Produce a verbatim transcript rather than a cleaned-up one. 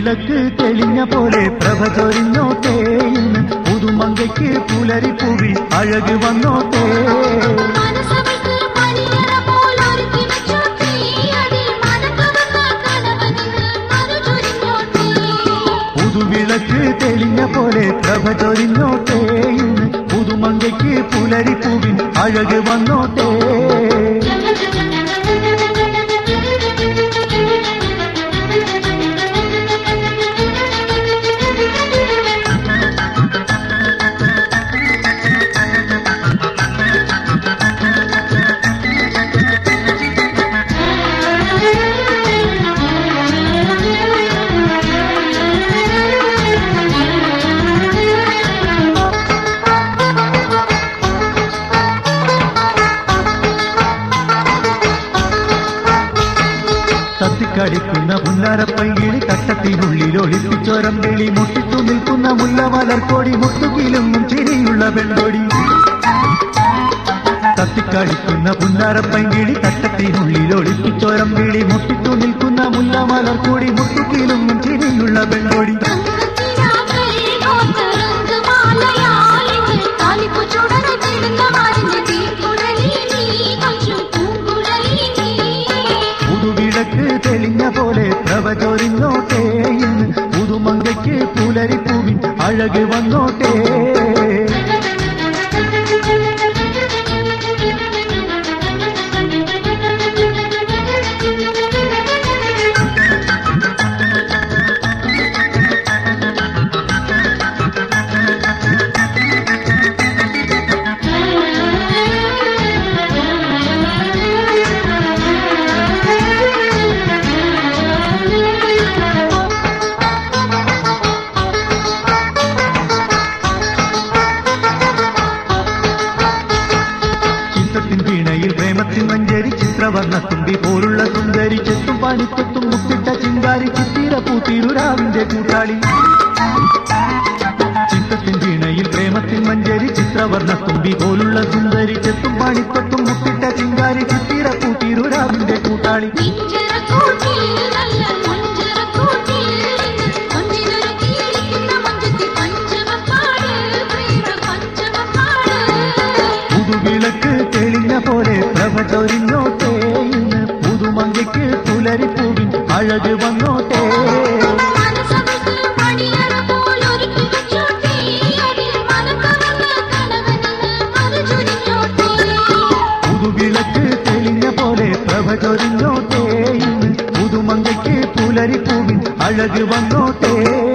പുതുവിളക്ക് തെളിഞ്ഞ പോലെ പ്രഭ ചൊരിഞ്ഞോട്ടേ ഇന്ന് പുതുമങ്കയ്ക്ക് പുലരിപ്പൂവിൽ അഴക് വന്നോട്ടേ. പുതുവിളക്ക് തെളിഞ്ഞ പോലെ പ്രഭ ചൊരിഞ്ഞോട്ടേ ഇന്ന് പുതുമങ്കയ്ക്ക് പുലരിപ്പൂവിൽ അഴക് വന്നോട്ടേ. തത്തിക്കടിക്കുന്ന പുന്നാരപ്പൈകിളി തട്ടത്തിനുള്ളിൽ ഒളിപ്പിച്ചോരം കിളി മുട്ടിത്തു നിൽക്കുന്ന മുല്ലമലർക്കൊടി മുട്ടുകിലുങ്ങും ചിരിയുള്ള പെൺകൊടി. തത്തിക്കടിക്കുന്ന പുന്നാരപ്പൈകിളി തട്ടത്തിനുള്ളിൽ ഒളിപ്പിച്ചോരം കിളി മുട്ടിത്തു നിൽക്കുന്ന മുല്ലമലർക്കൊടി മുട്ടുകിലുങ്ങും ചിരിയുള്ള പെൺകൊടി. പുതുവിളക്ക് തെളിഞ്ഞ പോലെ പ്രഭ ചൊരിഞ്ഞോട്ടേ ഇന്ന് പുതുമങ്കയ്ക്ക് പുലരിപ്പൂവിൻ അഴക് വന്നോട്ടേ. വീണയിൽ പ്രേമത്തിൻ മഞ്ചേരി ചിത്രവർണ്ണത്തുമ്പി പോലുള്ള സുന്ദരി ചെത്തും പണിത്തൊത്തും മുത്തിട്ട ചിങ്കാരി ചിത്തിര പൂത്തിരുരാവിന്റെ കൂട്ടാളി. ചിത്രത്തിൻ വീണയിൽ പ്രേമത്തിൻ മഞ്ചേരി ചിത്രവർണ്ണത്തുമ്പി പോലുള്ള സുന്ദരി ചെത്തും പണിത്തൊത്തും മുത്തിട്ട ചിങ്കാരി ചിത്തിര പൂത്തിരുരാവിന്റെ കൂട്ടാളി. പുതുവിളക്ക് തെളിഞ്ഞ പോലെ പ്രഭ ചൊരിഞ്ഞോട്ടേ ഇന്ന് പുതുമങ്കയ്ക്ക് പുലരിപ്പൂവിൻ അഴക് വന്നോട്ടേ. പുതുവിളക്ക് തെളിഞ്ഞ പോലെ പ്രഭ ചൊരിഞ്ഞോട്ടേ ഇന്ന് പുതുമങ്കയ്ക്ക് പുലരിപ്പൂവിൻ അഴക് വന്നോട്ടേ.